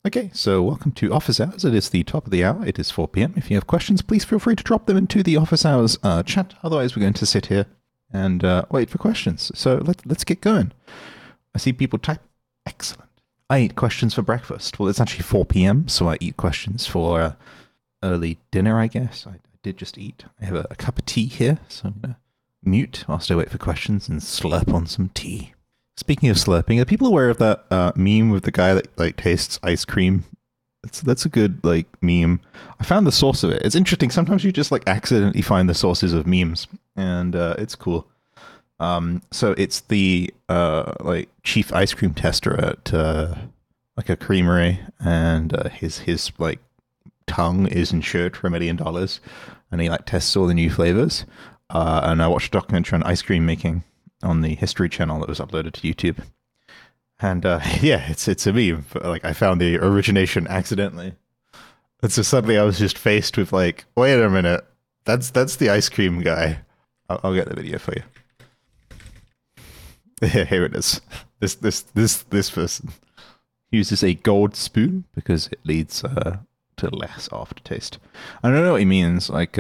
Okay, so welcome to Office Hours. It is the top of the hour. It is 4 p.m. If you have questions, please feel free to drop them into the Office Hours chat. Otherwise, we're going to sit here and wait for questions. So let's get going. I see people type. Excellent. I eat questions for breakfast. Well, it's actually 4 p.m., so I eat questions for early dinner, I guess. I did just eat. I have a cup of tea here, so I'm going to mute whilst I wait for questions and slurp on some tea. Speaking of slurping, are people aware of that meme with the guy that like tastes ice cream? That's a good like meme. I found the source of it. It's interesting. Sometimes you just like accidentally find the sources of memes, and it's cool. So it's the like chief ice cream tester at like a creamery, and his like tongue is insured for $1 million, and he like tests all the new flavors. And I watched a documentary on ice cream making on the History Channel that was uploaded to YouTube. And yeah, it's a meme. But, like, I found the origination accidentally. And so suddenly I was just faced with like, wait a minute, that's the ice cream guy. I'll get the video for you. Yeah, here it is. This person uses a gold spoon because it leads to less aftertaste. I don't know what he means. Like,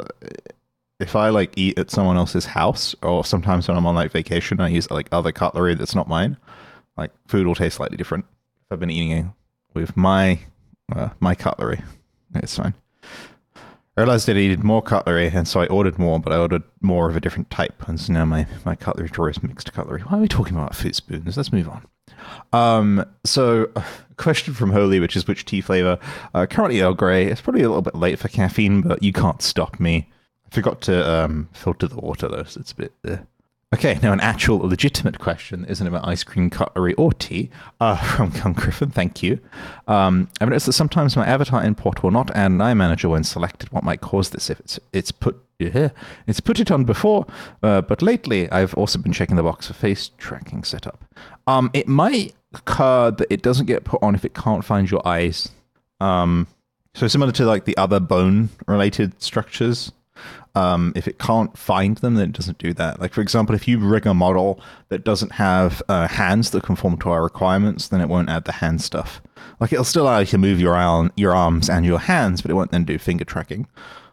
if I like eat at someone else's house, or sometimes when I'm on like vacation, I use like other cutlery that's not mine. Like food will taste slightly different. If I've been eating with my cutlery, it's fine. I realized I needed more cutlery, and so I ordered more, but I ordered more of a different type, and so now my cutlery drawer is mixed cutlery. Why are we talking about food spoons? Let's move on. So a question from Holy, which is which tea flavor? Currently Earl Grey. It's probably a little bit late for caffeine, but you can't stop me. I forgot to filter the water, though, so it's a bit... Okay, now an actual legitimate question that isn't about ice cream, cutlery, or tea, from Kung Griffin, thank you. I've noticed that sometimes my avatar import will not add an iManager when selected. What might cause this if it's put it on before, but lately I've also been checking the box for face tracking setup. It might occur that it doesn't get put on if it can't find your eyes. So similar to like the other bone-related structures, if it can't find them, then it doesn't do that. Like, for example, if you rig a model that doesn't have hands that conform to our requirements, then it won't add the hand stuff. Like, it'll still allow you to move your arms and your hands, but it won't then do finger tracking.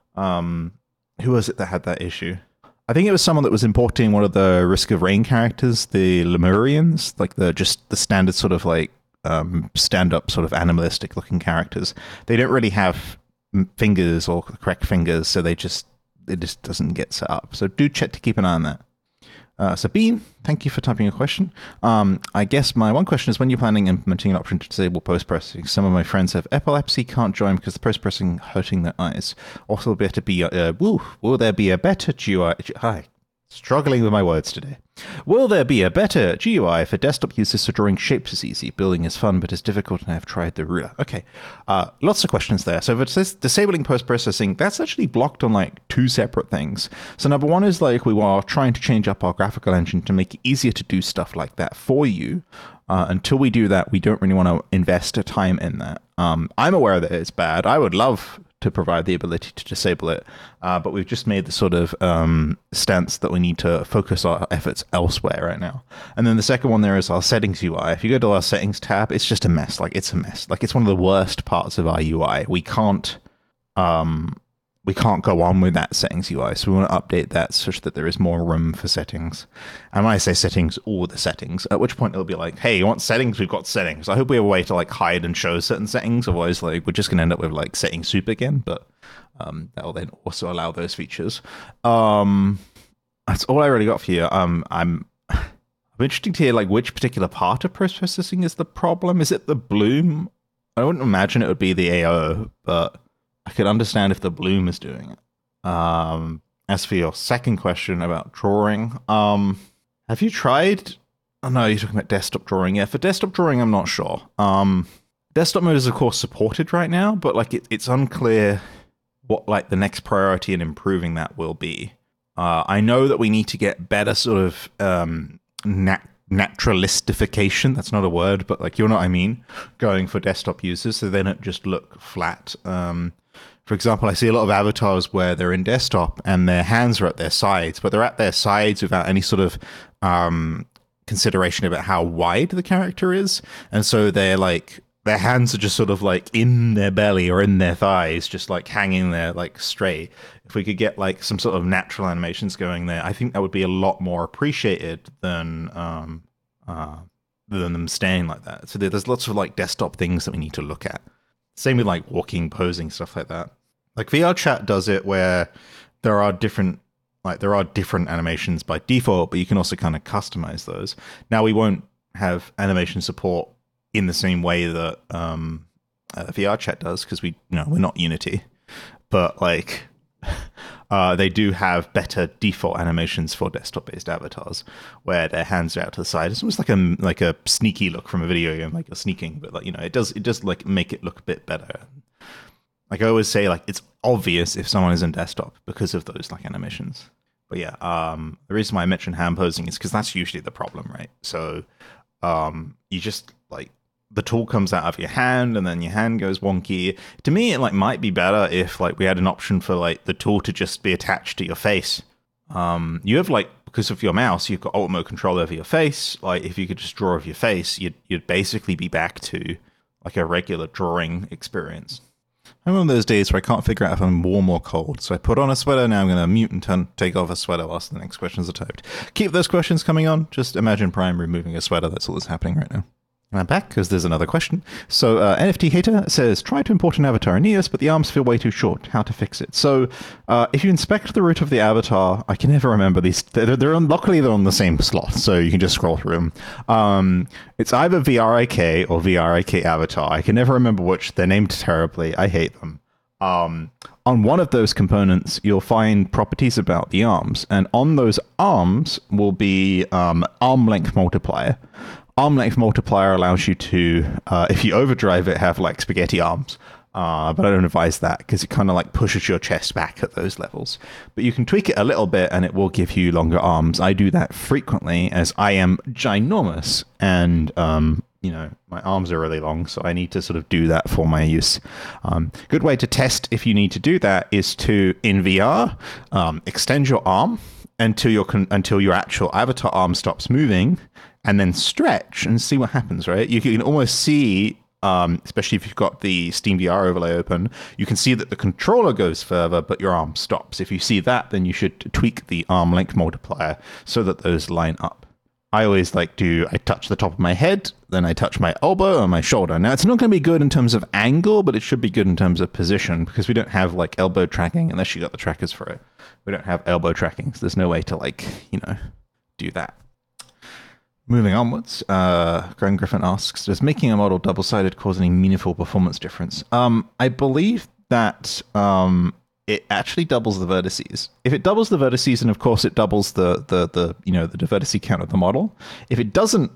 Who was it that had that issue? I think it was someone that was importing one of the Risk of Rain characters, the Lemurians, like the standard sort of like stand-up sort of animalistic looking characters. They don't really have fingers or correct fingers, so it just doesn't get set up. So do check to keep an eye on that. So Bean, thank you for typing a question. I guess my one question is, when you're planning implementing an option to disable post-processing? Some of my friends have epilepsy, can't join because the post-processing hurting their eyes. Also, will there be a better GUI? Hi, struggling with my words today. Will there be a better GUI for desktop users so drawing shapes is easy? Building is fun, but it's difficult, and I've tried the ruler. Okay, lots of questions there. So if it says disabling post-processing, that's actually blocked on like 2 separate things. So number one is like we are trying to change up our graphical engine to make it easier to do stuff like that for you. Until we do that, we don't really want to invest time in that. I'm aware that it's bad. I would love to provide the ability to disable it, but we've just made the sort of stance that we need to focus our efforts elsewhere right now. And then the second one there is our settings UI. If you go to our settings tab, it's just a mess. Like, it's a mess. Like, it's one of the worst parts of our UI. We can't go on with that settings UI, so we want to update that such that there is more room for settings. And when I say settings, all the settings, at which point it'll be like, hey, you want settings? We've got settings. I hope we have a way to like hide and show certain settings, otherwise like we're just going to end up with like setting soup again, but that will then also allow those features. That's all I really got for you. I'm interested to hear like which particular part of post-processing is the problem. Is it the bloom? I wouldn't imagine it would be the AO, but I could understand if the bloom is doing it. As for your second question about drawing, have you tried... Oh no, you're talking about desktop drawing. Yeah, for desktop drawing, I'm not sure. Desktop mode is of course supported right now, but like it's unclear what like the next priority in improving that will be. I know that we need to get better sort of naturalistification, that's not a word, but like, you know what I mean, going for desktop users so they don't just look flat. For example, I see a lot of avatars where they're in desktop and their hands are at their sides, but they're at their sides without any sort of consideration about how wide the character is. And so they're like their hands are just sort of like in their belly or in their thighs, just like hanging there like straight. If we could get like some sort of natural animations going there, I think that would be a lot more appreciated than them staying like that. So there's lots of like desktop things that we need to look at. Same with like walking, posing, stuff like that. Like VR chat does it where there are different animations by default, but you can also kind of customize those. Now we won't have animation support in the same way that VR chat does because we're not Unity, but like they do have better default animations for desktop-based avatars where their hands are out to the side. It's almost like a sneaky look from a video game, like you're sneaking, but like it does like make it look a bit better. Like I always say, like it's obvious if someone is in desktop because of those like animations. But yeah, the reason why I mentioned hand posing is because that's usually the problem, right? So you just like the tool comes out of your hand and then your hand goes wonky. To me, it like might be better if like we had an option for like the tool to just be attached to your face. You have like, because of your mouse, you've got ultimate control over your face. Like if you could just draw of your face, you'd basically be back to like a regular drawing experience. I'm one of those days where I can't figure out if I'm warm or cold, so I put on a sweater. Now I'm going to mute and take off a sweater whilst the next questions are typed. Keep those questions coming on. Just imagine Prime removing a sweater. That's all that's happening right now. And I'm back because there's another question. So NFT Hater says, try to import an avatar in EOS, but the arms feel way too short. How to fix it? So if you inspect the root of the avatar, I can never remember these. Luckily, they're on the same slot, so you can just scroll through them. It's either VRIK or VRIK avatar. I can never remember which. They're named terribly. I hate them. On one of those components, you'll find properties about the arms. And on those arms will be arm length multiplier. Arm length multiplier allows you to, if you overdrive it, have like spaghetti arms. But I don't advise that because it kind of like pushes your chest back at those levels. But you can tweak it a little bit and it will give you longer arms. I do that frequently as I am ginormous and, my arms are really long. So I need to sort of do that for my use. Good way to test if you need to do that is to, in VR, extend your arm until your actual avatar arm stops moving. And then stretch and see what happens, right? You can almost see, especially if you've got the SteamVR overlay open, you can see that the controller goes further, but your arm stops. If you see that, then you should tweak the arm length multiplier so that those line up. I always I touch the top of my head, then I touch my elbow or my shoulder. Now, it's not going to be good in terms of angle, but it should be good in terms of position because we don't have like elbow tracking unless you got the trackers for it. We don't have elbow tracking, so there's no way to do that. Moving onwards, Graham Griffin asks, does making a model double-sided cause any meaningful performance difference? I believe that it actually doubles the vertices. If it doubles the vertices, and of course it doubles the vertice count of the model. If it doesn't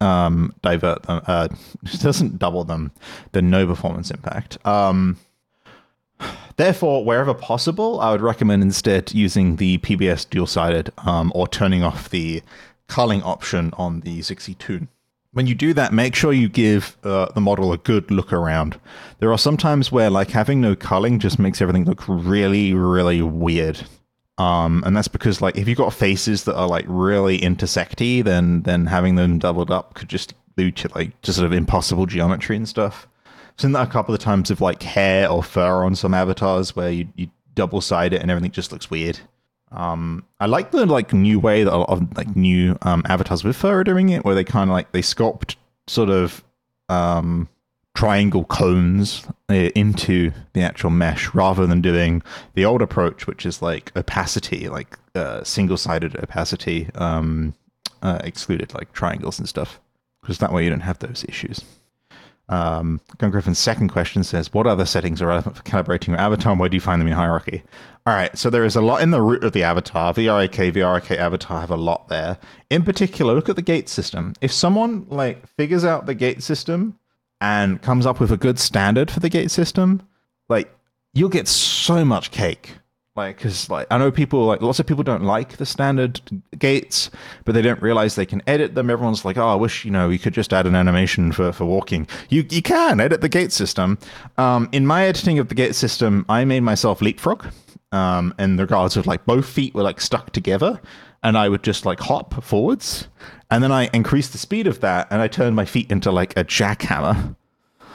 doesn't double them, then no performance impact. Therefore, wherever possible, I would recommend instead using the PBS dual-sided or turning off the culling option on the Zixi Toon. When you do that, make sure you give the model a good look around. There are some times where like having no culling just makes everything look really, really weird. And that's because like if you've got faces that are like really intersecty, then having them doubled up could just lead to like just sort of impossible geometry and stuff. I've seen that a couple of times with like hair or fur on some avatars where you double side it and everything just looks weird. I like the like new way that a lot of like new avatars with fur are doing it, where they kind of like they sculpt sort of triangle cones into the actual mesh rather than doing the old approach, which is like opacity, like single-sided opacity excluded like triangles and stuff, because that way you don't have those issues. Gun Griffin's second question says, what other settings are relevant for calibrating your avatar and where do you find them in hierarchy? All right, so there is a lot in the root of the avatar. VRAK avatar have a lot there. In particular, look at the gate system. If someone like figures out the gate system and comes up with a good standard for the gate system, like you'll get so much cake. Like, because like I know people like lots of people don't like the standard gates, but they don't realize they can edit them. Everyone's like, oh, I wish we could just add an animation for walking. You can edit the gate system. In my editing of the gate system, I made myself leapfrog. In regards of like both feet were like stuck together, and I would just like hop forwards, and then I increased the speed of that, and I turned my feet into like a jackhammer.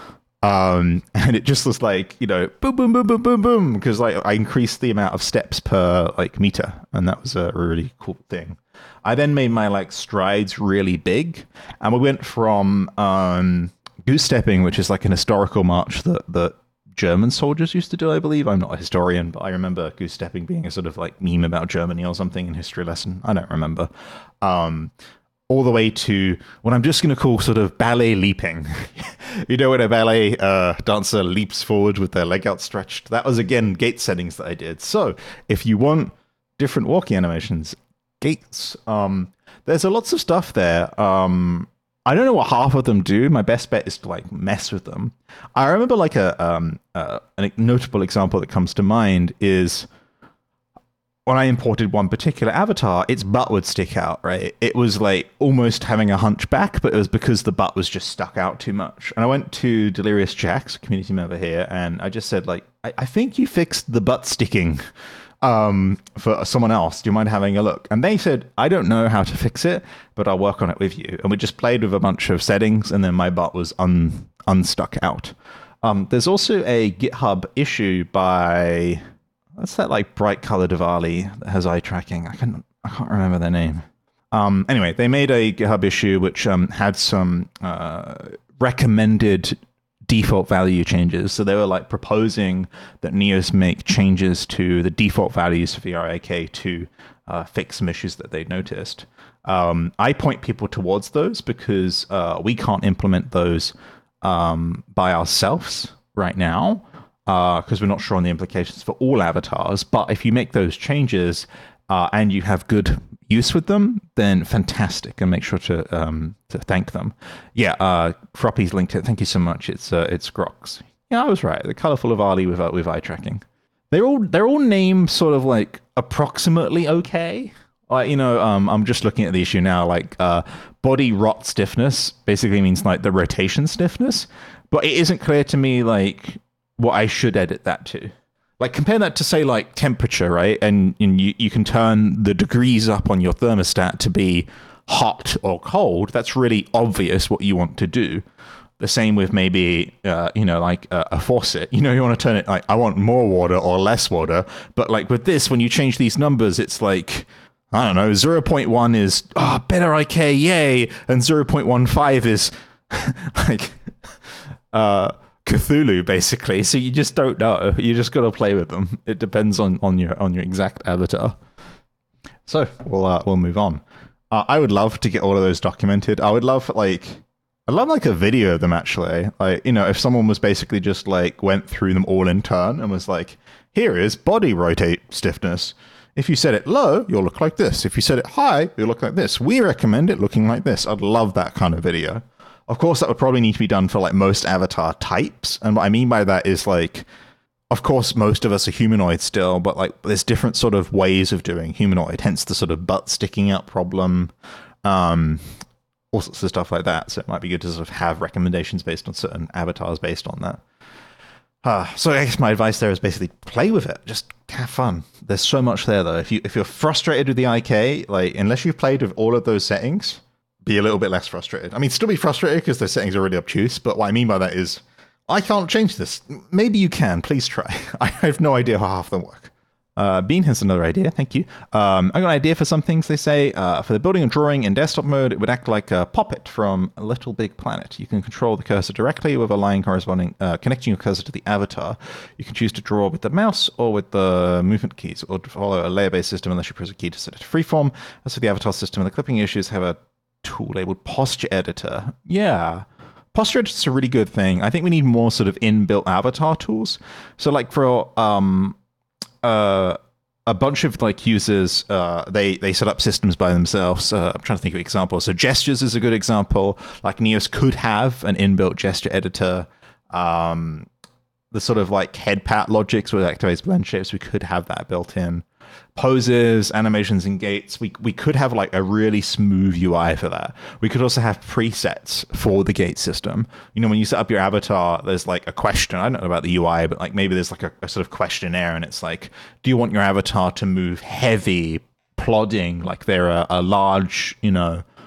And it just was like, boom, boom, boom, boom, boom, boom, because like I increased the amount of steps per like meter, and that was a really cool thing. I then made my like strides really big, and we went from goose stepping, which is like an historical march that German soldiers used to do, I believe. I'm not a historian, but I remember goose stepping being a sort of like meme about Germany or something in history lesson. I don't remember. All the way to what I'm just going to call sort of ballet leaping. When a ballet dancer leaps forward with their leg outstretched. That was, again, gait settings that I did. So if you want different walking animations, gaits, there's lots of stuff there. I don't know what half of them do. My best bet is to like mess with them. I remember like a notable example that comes to mind is when I imported one particular avatar, its butt would stick out, right? It was like almost having a hunchback, but it was because the butt was just stuck out too much. And I went to Delirious Jax, a community member here, and I just said, like, I think you fixed the butt sticking for someone else. Do you mind having a look? And they said, I don't know how to fix it, but I'll work on it with you. And we just played with a bunch of settings, and then my butt was unstuck out. There's also a GitHub issue by... What's that like bright colored Diwali that has eye tracking? I can't remember their name. Anyway, they made a GitHub issue which had some recommended default value changes. So they were like proposing that Neos make changes to the default values for VRIK to fix some issues that they noticed. I point people towards those because we can't implement those by ourselves right now. Because we're not sure on the implications for all avatars. But if you make those changes and you have good use with them, then fantastic, and make sure to thank them. Yeah, Froppy's linked it. Thank you so much. It's Grox. Yeah, I was right. The colorful Avali with eye tracking. They're all named sort of like approximately okay. Like, I'm just looking at the issue now. Like body rot stiffness basically means like the rotation stiffness, but it isn't clear to me like what I should edit that to. Like compare that to say like temperature, right? And you can turn the degrees up on your thermostat to be hot or cold. That's really obvious what you want to do. The same with maybe, like a faucet. You want to turn it like, I want more water or less water. But like with this, when you change these numbers, it's like, I don't know, 0.1 is, better IK, yay. And 0.15 is like, Cthulhu, basically. So you just don't know. You just got to play with them. It depends on your exact avatar. So we'll move on. I would love to get all of those documented. I'd love like a video of them actually. Like, if someone was basically just like went through them all in turn and was like, here is body rotate stiffness. If you set it low, you'll look like this. If you set it high, you'll look like this. We recommend it looking like this. I'd love that kind of video. Of course, that would probably need to be done for like most avatar types. And what I mean by that is like, of course, most of us are humanoid still, but like there's different sort of ways of doing humanoid, hence the sort of butt sticking out problem, all sorts of stuff like that. So it might be good to sort of have recommendations based on certain avatars based on that. So I guess my advice there is basically play with it. Just have fun. There's so much there though. If you're frustrated with the IK, like unless you've played with all of those settings, be a little bit less frustrated. I mean, still be frustrated because the settings are really obtuse, but what I mean by that is, I can't change this. Maybe you can. Please try. I have no idea how half of them work. Bean has another idea. Thank you. I got an idea for some things. They say for the building and drawing in desktop mode, it would act like a Poppet from Little Big Planet. You can control the cursor directly with a line corresponding, connecting your cursor to the avatar. You can choose to draw with the mouse or with the movement keys, or to follow a layer-based system unless you press a key to set it to freeform. As for the avatar system and the clipping issues, have a tool labeled Posture Editor. Yeah. Posture Editor is a really good thing. I think we need more sort of inbuilt avatar tools. So like for a bunch of like users, they set up systems by themselves. I'm trying to think of examples. So gestures is a good example. Like Neos could have an inbuilt gesture editor. The sort of like head pat logics where it activates blend shapes, we could have that built in. Poses, animations, and gaits, we could have like a really smooth UI for that. We could also have presets for the gate system. When you set up your avatar, there's like a question. I don't know about the UI, but like maybe there's like a sort of questionnaire, and it's like, do you want your avatar to move heavy, plodding, like they're a large,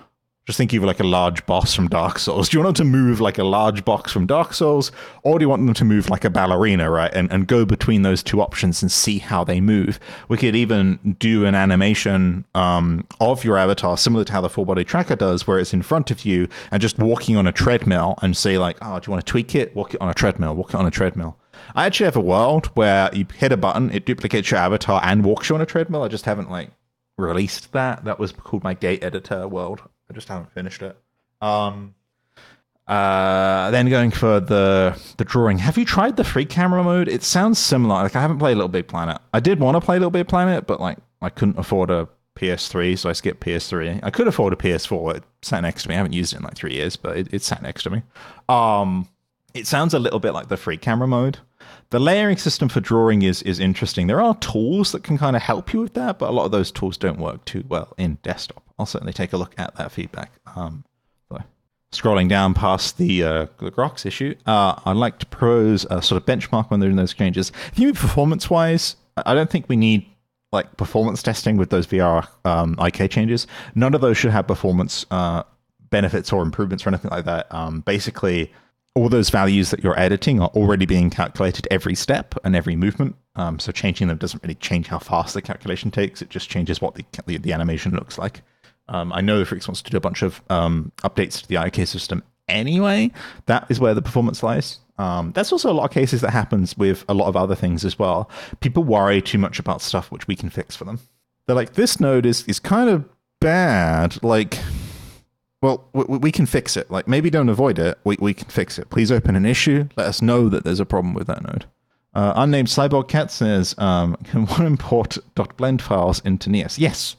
Just think of like a large boss from Dark Souls. Do you want them to move like a large box from Dark Souls, or do you want them to move like a ballerina, right? And go between those two options and see how they move. We could even do an animation of your avatar, similar to how the full body tracker does, where it's in front of you and just walking on a treadmill, and say like, oh, do you want to tweak it? Walk it on a treadmill, walk it on a treadmill. I actually have a world where you hit a button, it duplicates your avatar and walks you on a treadmill. I just haven't like released that. That was called my gate editor world. I just haven't finished it. Then going for the drawing. Have you tried the free camera mode? It sounds similar. Like I haven't played Little Big Planet. I did want to play Little Big Planet, but like I couldn't afford a PS3, so I skipped PS3. I could afford a PS4. It sat next to me. I haven't used it in like 3 years, but it sat next to me. It sounds a little bit like the free camera mode. The layering system for drawing is interesting. There are tools that can kind of help you with that, but a lot of those tools don't work too well in desktop. I'll certainly take a look at that feedback. Scrolling down past the Grox issue, I'd like to propose a sort of benchmark when they're doing those changes. If you mean performance-wise, I don't think we need like performance testing with those VR IK changes. None of those should have performance benefits or improvements or anything like that. Basically, all those values that you're editing are already being calculated every step and every movement. So changing them doesn't really change how fast the calculation takes. It just changes what the animation looks like. I know Freaks wants to do a bunch of updates to the IK system anyway. That is where the performance lies. That's also a lot of cases that happens with a lot of other things as well. People worry too much about stuff which we can fix for them. They're like, this node is kind of bad. Like, well, we can fix it. Like, maybe don't avoid it. We can fix it. Please open an issue. Let us know that there's a problem with that node. Unnamed Cyborg Cat says, can one import .blend files into Neos? Yes.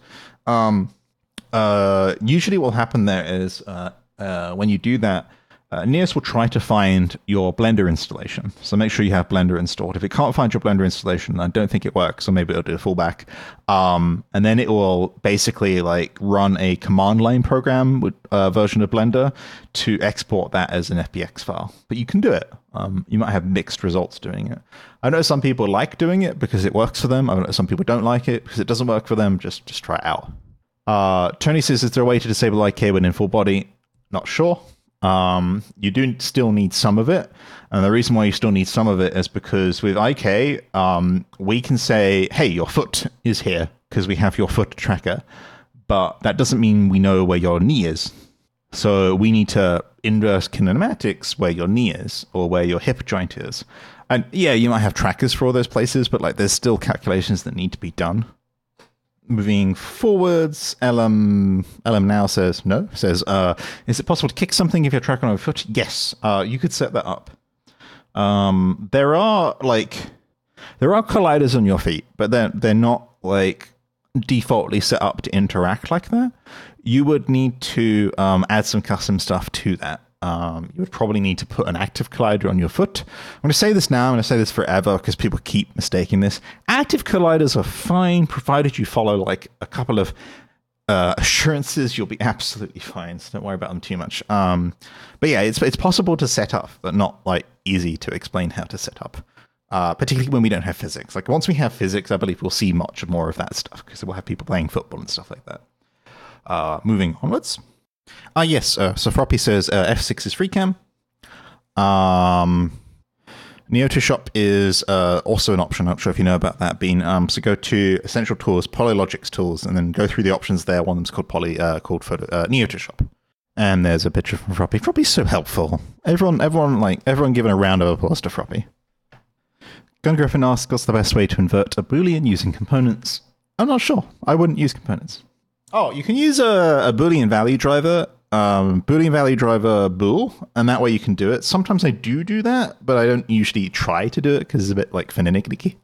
Usually what will happen there is when you do that, Neos will try to find your Blender installation. So make sure you have Blender installed. If it can't find your Blender installation, I don't think it works, or maybe it'll do a fallback. And then it will basically like run a command line program with a version of Blender to export that as an FBX file. But you can do it. You might have mixed results doing it. I know some people like doing it because it works for them. I know some people don't like it because it doesn't work for them. Just try it out. Tony says, is there a way to disable IK when in full body? Not sure. You do still need some of it. And the reason why you still need some of it is because with IK, we can say, hey, your foot is here because we have your foot tracker. But that doesn't mean we know where your knee is. So we need to inverse kinematics where your knee is or where your hip joint is. And yeah, you might have trackers for all those places, but like there's still calculations that need to be done. Moving forwards, LM now says, no, says, is it possible to kick something if you're tracking on a foot? Yes, you could set that up. There are colliders on your feet, but they're not like defaultly set up to interact like that. You would need to add some custom stuff to that. You would probably need to put an active collider on your foot. I'm going to say this now. I'm going to say this forever because people keep mistaking this. Active colliders are fine, provided you follow like a couple of assurances. You'll be absolutely fine. So don't worry about them too much. But yeah, it's possible to set up, but not like easy to explain how to set up. Particularly when we don't have physics. Like once we have physics, I believe we'll see much more of that stuff because we'll have people playing football and stuff like that. Moving onwards. Yes, so Froppy says F6 is free cam. Neotoshop is also an option. I'm not sure if you know about that, Bean. So go to Essential Tools, Polylogix Tools, and then go through the options there. One of them's called Neotoshop. And there's a picture from Froppy. Froppy's so helpful. Everyone giving a round of applause to Froppy. Gun Griffin asks, what's the best way to invert a Boolean using components? I'm not sure. I wouldn't use components. Oh, you can use a Boolean value driver, Boolean value driver bool, and that way you can do it. Sometimes I do that, but I don't usually try to do it because it's a bit like finicky.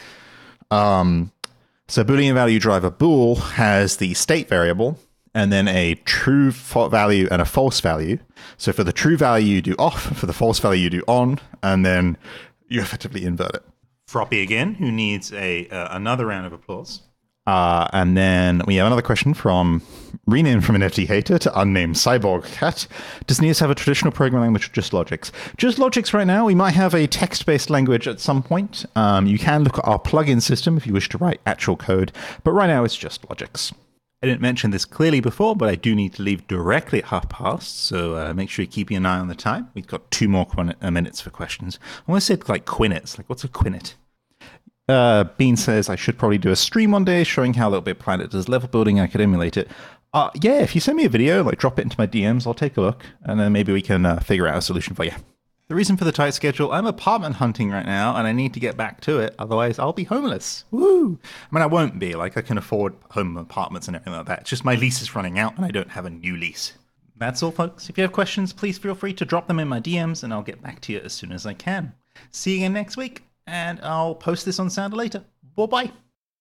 So Boolean value driver bool has the state variable and then a true value and a false value. So for the true value, you do off. For the false value, you do on, and then you effectively invert it. Froppy again, who needs another round of applause. And then we have another question from rename from an FT hater to unnamed Cyborg Cat. Does Neos have a traditional programming language or just Logix? Just Logix right now. We might have a text-based language at some point. You can look at our plugin system if you wish to write actual code, but right now it's just Logix. I didn't mention this clearly before, but I do need to leave directly at 12:30, so make sure you're keeping an eye on the time. We've got 2 more minutes for questions. I want to say like quinets. Like, what's a quinet? Bean says I should probably do a stream one day showing how Little Big Planet does level building. I could emulate it. Yeah, if you send me a video, like drop it into my DMs, I'll take a look, and then maybe we can figure out a solution for you. The reason for the tight schedule, I'm apartment hunting right now, and I need to get back to it, otherwise I'll be homeless. Woo! I mean, I won't be. Like, I can afford home apartments and everything like that. It's just my lease is running out, and I don't have a new lease. That's all, folks. If you have questions, please feel free to drop them in my DMs, and I'll get back to you as soon as I can. See you again next week, and I'll post this on Sounder later. Bye-bye.